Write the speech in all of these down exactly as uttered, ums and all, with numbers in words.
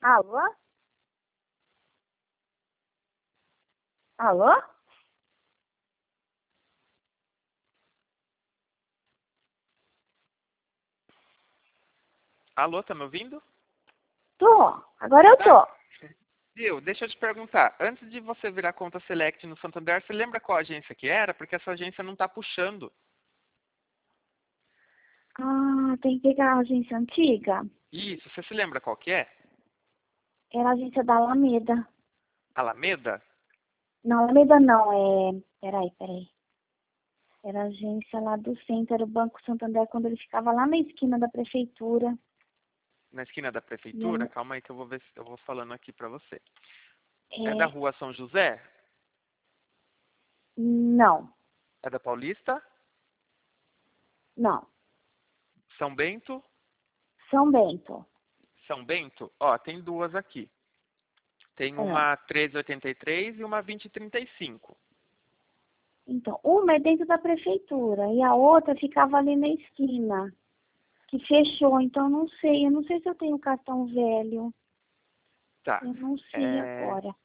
Alô? Alô? Alô, tá me ouvindo? Tô. Agora eu Tá. tô. Viu, deixa eu te perguntar. Antes de você virar conta Select no Santander, você lembra qual agência que era? Porque essa agência não tá puxando. Ah, tem que pegar a agência antiga. Isso, você se lembra qual que é? Era a agência da Alameda. Alameda? Não, Alameda não, é... Peraí, peraí. Era a agência lá do centro, era o Banco Santander, quando ele ficava lá na esquina da prefeitura. Na esquina da E prefeitura? aí, Calma aí que eu vou ver se eu vou falando aqui pra você. É da é... rua São José? Não, É da Paulista? não. São Bento? São Bento. São Bento? Ó, tem duas aqui. Tem É. uma treze oitenta e três e uma vinte trinta e cinco. Então, uma é dentro da prefeitura e a outra ficava ali na esquina, que fechou. Então, eu não sei. Eu não sei se eu tenho cartão velho. Tá. Eu não sei É... agora.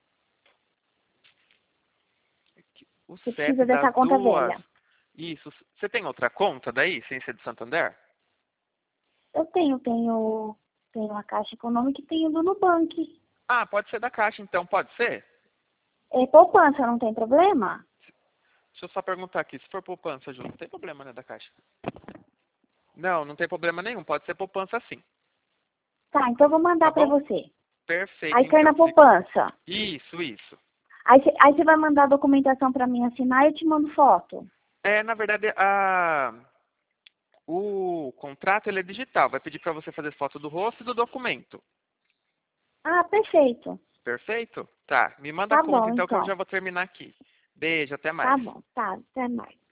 O Você C E P precisa das dessa conta duas. velha. Isso. Você tem outra conta daí, sem ser do Santander? Eu tenho, tenho, tenho a Caixa Econômica e tenho do Nubank. Ah, pode ser da Caixa então, pode ser? É poupança, não tem problema? Deixa eu só perguntar aqui, se for poupança, Ju, não tem problema, né, da Caixa? Não, não tem problema nenhum, pode ser poupança sim, Tá, então eu vou tá mandar pra bom? você. Perfeito Aí cai na então. Fica- poupança. Isso, isso. Aí você aí você vai mandar a documentação pra mim assinar e eu te mando foto. É, na verdade, a... o contrato ele é digital, vai pedir para você fazer foto do rosto e do documento. Ah, perfeito. Perfeito? Tá, me manda a Tá conta bom, então que eu então. já vou terminar aqui. Beijo, até Tá mais. bom, tá. Até mais.